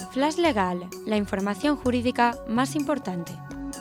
Flash Legal, la información jurídica más importante.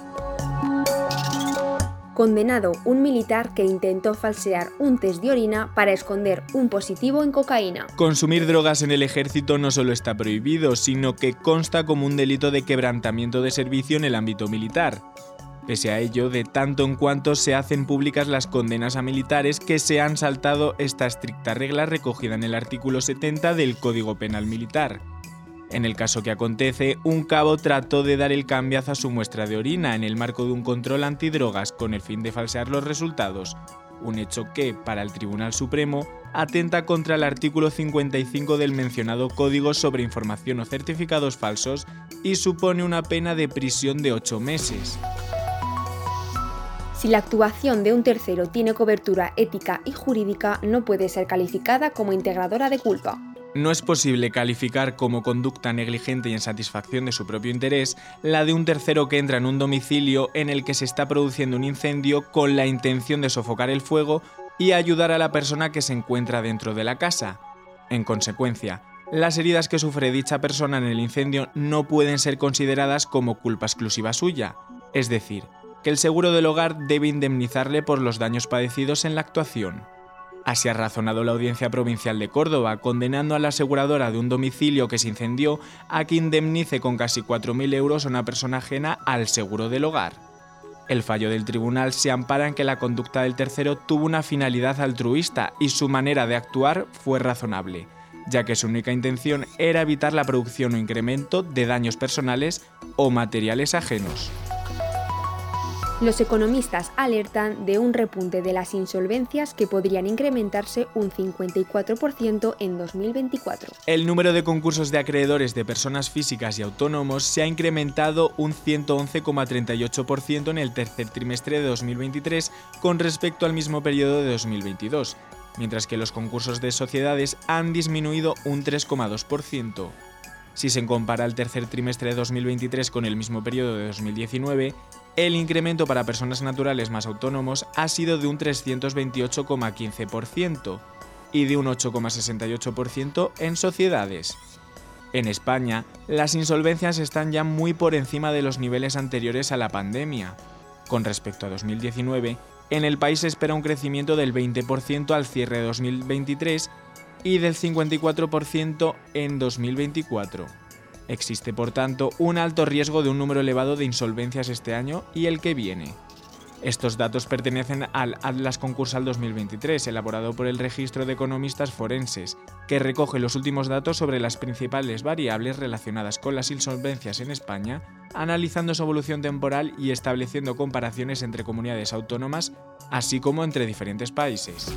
Condenado un militar que intentó falsear un test de orina para esconder un positivo en cocaína. Consumir drogas en el ejército no solo está prohibido, sino que consta como un delito de quebrantamiento de servicio en el ámbito militar. Pese a ello, de tanto en cuanto se hacen públicas las condenas a militares que se han saltado esta estricta regla recogida en el artículo 70 del Código Penal Militar. En el caso que acontece, un cabo trató de dar el cambiazo a su muestra de orina en el marco de un control antidrogas con el fin de falsear los resultados, un hecho que, para el Tribunal Supremo, atenta contra el artículo 55 del mencionado Código sobre información o certificados falsos y supone una pena de prisión de 8 meses. Si la actuación de un tercero tiene cobertura ética y jurídica, no puede ser calificada como integradora de culpa. No es posible calificar como conducta negligente y en satisfacción de su propio interés la de un tercero que entra en un domicilio en el que se está produciendo un incendio con la intención de sofocar el fuego y ayudar a la persona que se encuentra dentro de la casa. En consecuencia, las heridas que sufre dicha persona en el incendio no pueden ser consideradas como culpa exclusiva suya, es decir, que el seguro del hogar debe indemnizarle por los daños padecidos en la actuación. Así ha razonado la Audiencia Provincial de Córdoba, condenando a la aseguradora de un domicilio que se incendió a que indemnice con casi 4.000 euros a una persona ajena al seguro del hogar. El fallo del tribunal se ampara en que la conducta del tercero tuvo una finalidad altruista y su manera de actuar fue razonable, ya que su única intención era evitar la producción o incremento de daños personales o materiales ajenos. Los economistas alertan de un repunte de las insolvencias que podrían incrementarse un 54% en 2024. El número de concursos de acreedores de personas físicas y autónomos se ha incrementado un 111,38% en el tercer trimestre de 2023 con respecto al mismo periodo de 2022, mientras que los concursos de sociedades han disminuido un 3,2%. Si se compara el tercer trimestre de 2023 con el mismo periodo de 2019, el incremento para personas naturales más autónomos ha sido de un 328,15% y de un 8,68% en sociedades. En España, las insolvencias están ya muy por encima de los niveles anteriores a la pandemia. Con respecto a 2019, en el país se espera un crecimiento del 20% al cierre de 2023 y del 54% en 2024. Existe, por tanto, un alto riesgo de un número elevado de insolvencias este año y el que viene. Estos datos pertenecen al Atlas Concursal 2023, elaborado por el Registro de Economistas Forenses, que recoge los últimos datos sobre las principales variables relacionadas con las insolvencias en España, analizando su evolución temporal y estableciendo comparaciones entre comunidades autónomas, así como entre diferentes países.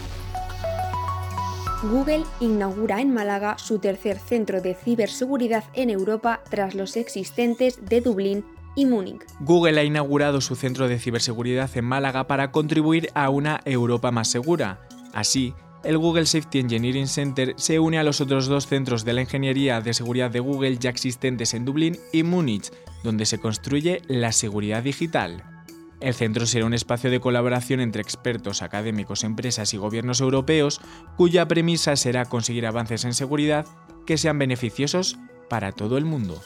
Google inaugura en Málaga su tercer centro de ciberseguridad en Europa tras los existentes de Dublín y Múnich. Google ha inaugurado su centro de ciberseguridad en Málaga para contribuir a una Europa más segura. Así, el Google Safety Engineering Center se une a los otros dos centros de la ingeniería de seguridad de Google ya existentes en Dublín y Múnich, donde se construye la seguridad digital. El centro será un espacio de colaboración entre expertos, académicos, empresas y gobiernos europeos, cuya premisa será conseguir avances en seguridad que sean beneficiosos para todo el mundo.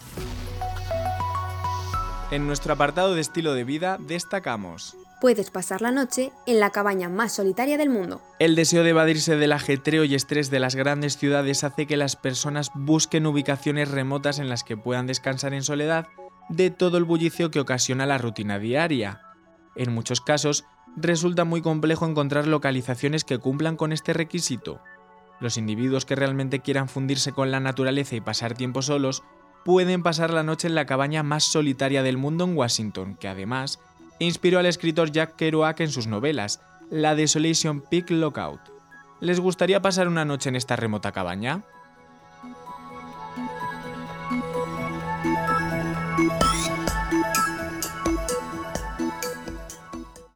En nuestro apartado de estilo de vida destacamos: puedes pasar la noche en la cabaña más solitaria del mundo. El deseo de evadirse del ajetreo y estrés de las grandes ciudades hace que las personas busquen ubicaciones remotas en las que puedan descansar en soledad de todo el bullicio que ocasiona la rutina diaria. En muchos casos, resulta muy complejo encontrar localizaciones que cumplan con este requisito. Los individuos que realmente quieran fundirse con la naturaleza y pasar tiempo solos pueden pasar la noche en la cabaña más solitaria del mundo en Washington, que además inspiró al escritor Jack Kerouac en sus novelas, la Desolation Peak Lookout. ¿Les gustaría pasar una noche en esta remota cabaña?